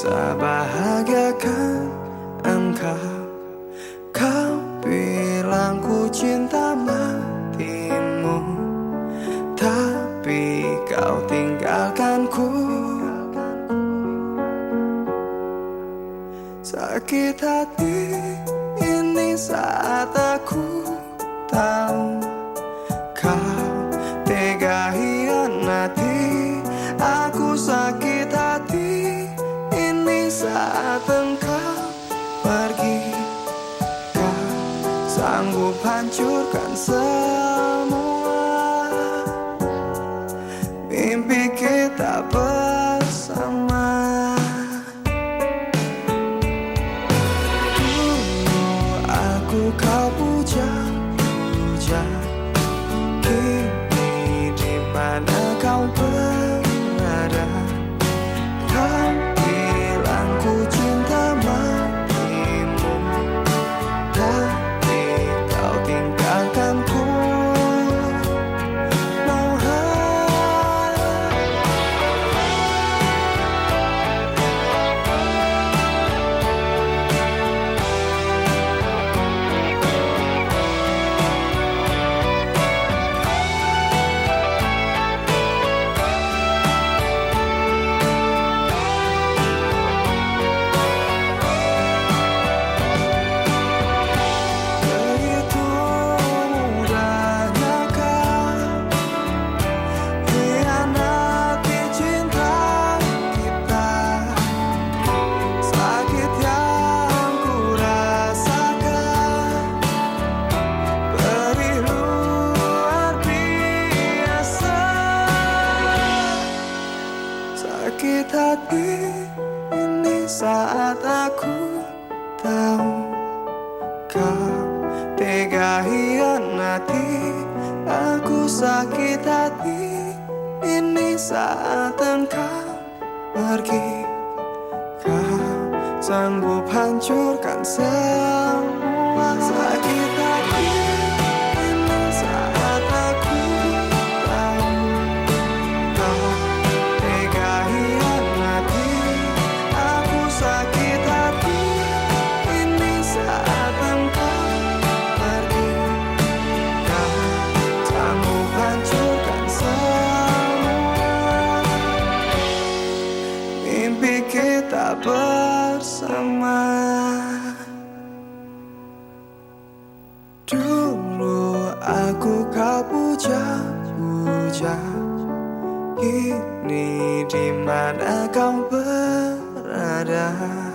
bisa bahagiakan engkau. Kau bilang ku cinta matimu, tapi kau tinggalkanku. Sakit hati ini saat aku tahu kau tega hianati aku. Sakit hati ini saat engkau pergi. Kau sanggup hancurkan semua mimpi kita bersama. Dulu kau puja-puja, kini di mana kau berada? Kau bilang ku cinta matimu, tapi kau tinggalkanku. Sakit hati ini saat aku tahu kau tega hianati aku. Sakit hati ini saat engkau pergi. Kau sanggup hancurkan semua. Sakit hati ini saat aku tahu kau tega hianati aku. Sakit hati ini saat engkau pergi. Kau sanggup hancurkan semua mimpi kita bersama. Dulu aku kau puja-puja, kini di mana kau berada?